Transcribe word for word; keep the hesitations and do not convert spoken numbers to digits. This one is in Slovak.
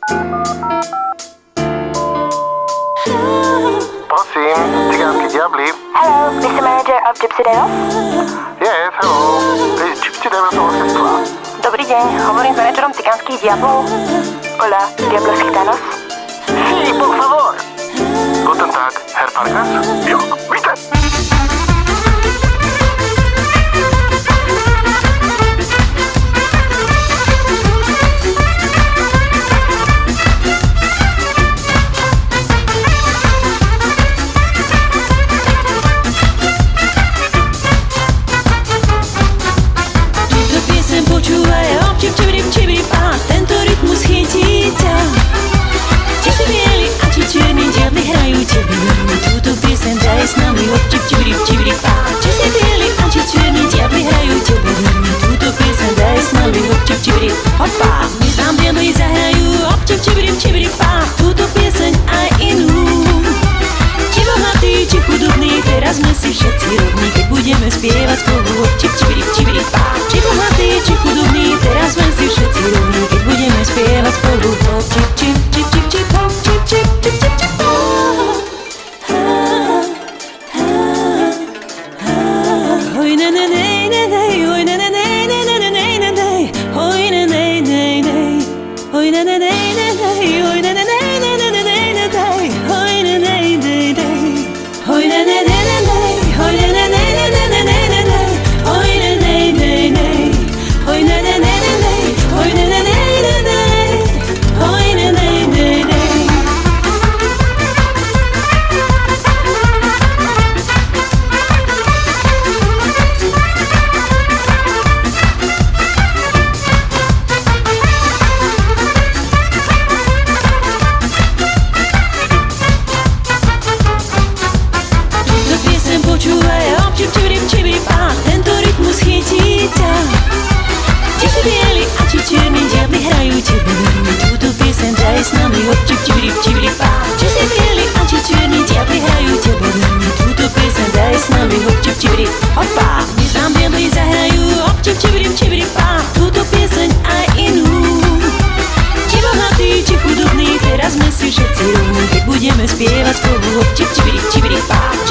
Prosím, Cigánski diabli. Hello, mister Manager of Gypsy Devils? Yes, hello. This is Gypsy Devils Orchestra. Dobrý deň, hovorím s manažerom Cigánskych diablov. Hola, Diablos Gitanos. Sí, por favor. Guten Tag, Herr Farkas. Jo, bitte. Počúvaj, občip, čibirip, čibirip, a tento rytmus chytí ťa. Či si bieli a či čierni diabli hrajú tebe veľmi túto pieseň, daj s nami občip, čibirip, čibirip, a či si bieli a či čierni diabli hrajú tebe veľmi túto pieseň, daj s nami občip, čibirip, hopa. My nám diabli zahrajú občip, čibirip, čibirip, a túto pieseň aj inú. Či bohatý, či chudobný, teraz sme si všetci rovní, keď budeme spievať spolu občip, čibirip, čibirip, a či bohatý, či chudobný, teraz sme si všetci rovní, keď budeme spievať spolu občip, čip, čip, čip, čip, občip, čip, čip, čip, čip, hoj, ne, ne, ne, ne, ne, hoj, ne, ne, ne, ne, ne, ne, ne, ne, ne, hoj, ne, ne, ne, ne, hoj, ne, ne, ne, ne, ne, hoj, ne, ne, ne, ne, ne, ne, ne, ne, hoj, ne, ne, ne, ne, hoj, ne, ne, ne, ne, ne, hoj, ne, ne, ne, ne, ne, ne, ne, ne, hoj, ne, ne, ne, ne, hoj, ne, ne, ne, ne, ne, hoj, ne, ne, ne, ne, ne, hoj, ne, ne, ne, ne. Počúvaj, občip, čibirip, čibirip, a tento rytmus chytí ťa. Či si bieli a či čierni diabli hrajú tebe veľmi túto pieseň, daj s nami občip, čibirip, čibirip, a či si bieli a či čierni diabli hrajú tebe veľmi túto pieseň, daj s nami občip, čibirip, hopa. Dnes nám diabli zahrajú občip, čibirip, čibirip, a túto pieseň aj inú. Či bohatý, či chudobný, teraz sme si všetci rovní, keď budeme spievať spolu občip, čibirip, čibirip, a